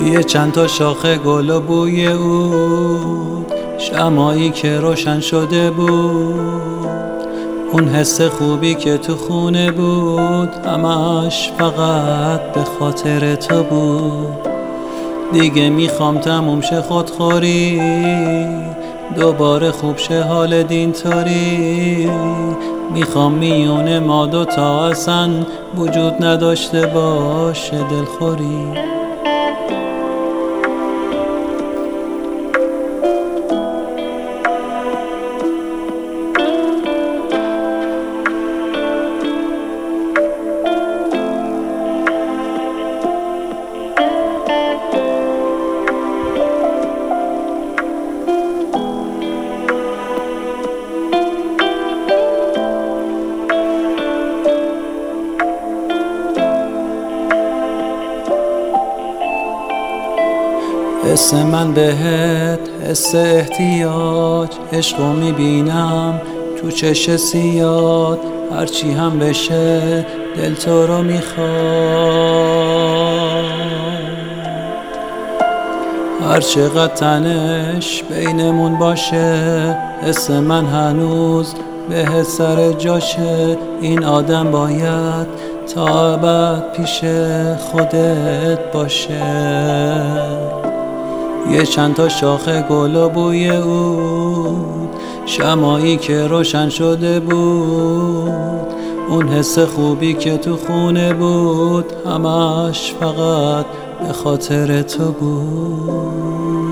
یه چند تا شاخه گل و بوی عود، شمعی که روشن شده بود، اون حس خوبی که تو خونه بود، همش فقط به خاطر تو بود. دیگه میخوام تموم شه خودخوری، دوباره خوب شه حال دینطوری. میخوام میونه ما دوتا اصلا وجود نداشته باشه دلخوری. حس من بهت حس احتیاج، عشقو میبینم تو چش سیاد، هرچی هم بشه دل تو رو میخواد. هر چقدر تنش بینمون باشه، حس من هنوز بهت سر جاشه. این آدم باید تا ابد پیش خودت باشه. یه چند تا شاخه گل و بوی عود، شمعی که روشن شده بود، اون حس خوبی که تو خونه بود، همش فقط به خاطر تو بود.